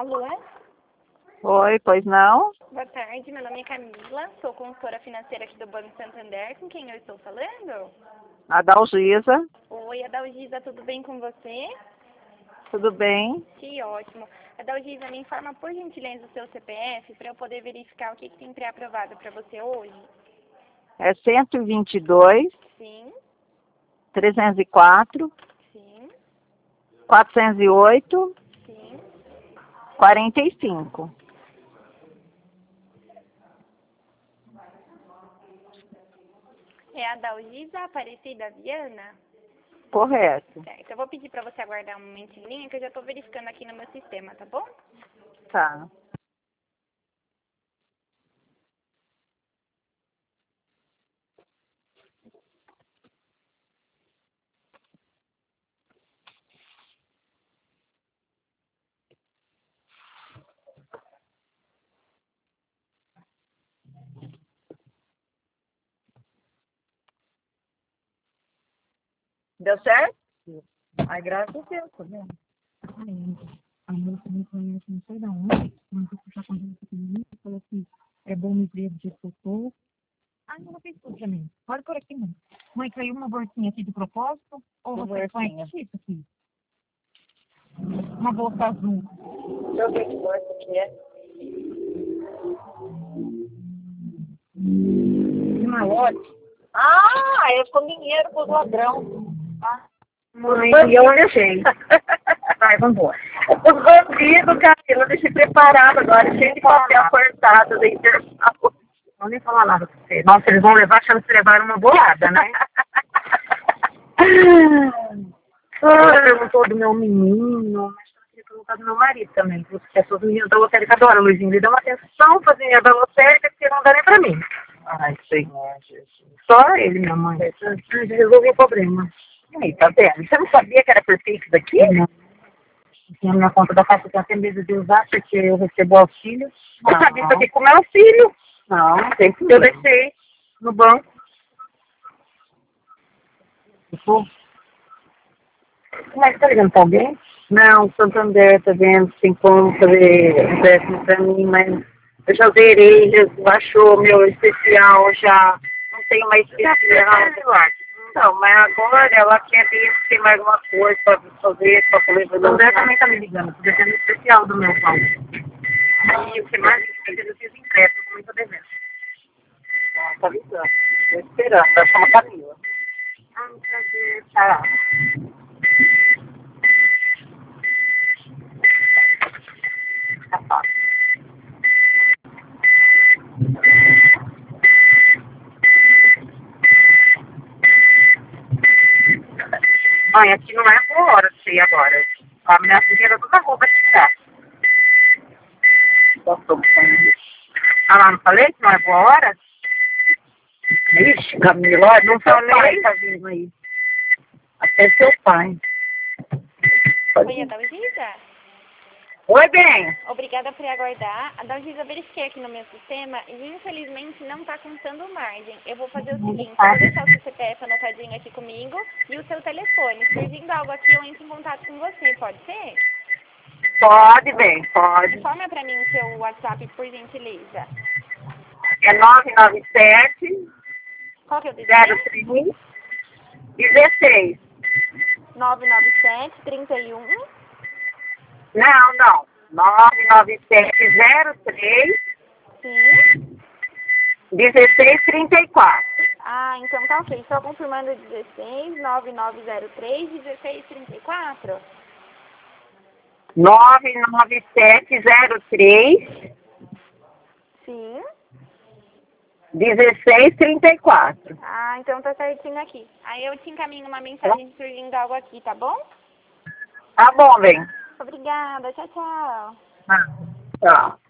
Alô? Oi, pois não? Boa tarde, meu nome é Camila, sou consultora financeira aqui do Banco Santander. Com quem eu estou falando? Adalgisa, Oi, Adalgisa, tudo bem com você? tudo bem? Que ótimo. Adalgisa, me informa por gentileza o seu CPF para eu poder verificar o que tem pré-aprovado para você hoje. É 122, Sim, 304, sim, 408, sim. 45. É a Adalgisa Aparecida Viana? Correto. Certo, eu vou pedir para você aguardar um momentinho em linha que eu já estou verificando aqui no meu sistema, tá bom? Tá. Deu certo? Ai, graças a Deus, tá vendo? A moça me conhece, não sei de onde, mas eu puxar com a gente pequenininha, falou que é bom me ver do jeito que eu tô. Ah, não, ela fez tudo pra mim. Pode por aqui, mãe. Mãe, caiu uma bolsinha aqui de propósito, ou Uma você põe bolsinha. isso aqui? Uma bolsa azul. Deixa eu ver que bolsa que é. De malote. Ah, eu sou mineiro pro ladrão. Mãe, e eu achei. Vai, vambora. Os bandidos, Camila, eu deixei preparado agora, cheio de papel cortado da Interpol. Não vou nem falar nada pra você. Nossa, eles vão levar, achando que levaram uma bolada, né? Ela perguntou do meu menino, mas eu queria perguntar do meu marido também. Porque as suas meninas da lotérica adoram, Luizinho. Ele dá uma atenção pra dinheiro da lotérica que não dá nem pra mim. Ai, Senhor Jesus. Só ele, minha mãe. Resolveu o problema. Aí, tá vendo? Você não sabia que era perfeito daqui? Não. Tinha minha conta da Caixa, eu tenho até medo de usar, porque eu recebo auxílio. Eu sabia que eu tenho que comer auxílio. Não, Tem que eu deixei no banco. Mas tá ligando pra alguém? Não, o Santander tá vendo se tem como fazer empréstimo pra mim, mas eu já zerei, já baixou meu especial, já não tenho mais especial. Não, mas agora ela quer ver se tem mais alguma coisa pra fazer, pra poder O fazer. Santander também tá me ligando, tô devendo especial do meu banco. E o que mais? Eu fiz empréstimo, também tô devendo. Ah, tá ligando. Tô esperando, vai chamar a Camila. Ah, prazer, tá. Mãe, aqui não é boa hora de ir agora. A minha filha era toda roupa de cá. Ah lá, não falei que não é boa hora? Ixi, Camila, olha, não falei. Tá vindo aí. Até seu pai. Oi, Adalgisa? Oi, bem. Obrigada por aguardar. Adalgisa, verifiquei aqui no meu sistema e infelizmente não está contando margem. Eu vou fazer o seguinte, eu vou deixar o seu CPF anotadinho aqui comigo e o seu telefone. Surgindo algo aqui, eu entro em contato com você, pode ser? Pode, bem, pode. Informa para mim o seu WhatsApp, por gentileza. É 997 Qual que é o DDD? 03 16. 997 31 Não. 99703 Sim. 1634. Ah, então tá ok. Só confirmando 16 9903 1634. 99703 Sim. 1634. Ah, então tá certinho aqui. Aí eu te encaminho uma mensagem surgindo algo aqui, tá bom? Tá bom, bem. Obrigada. Tchau, tchau. Tchau.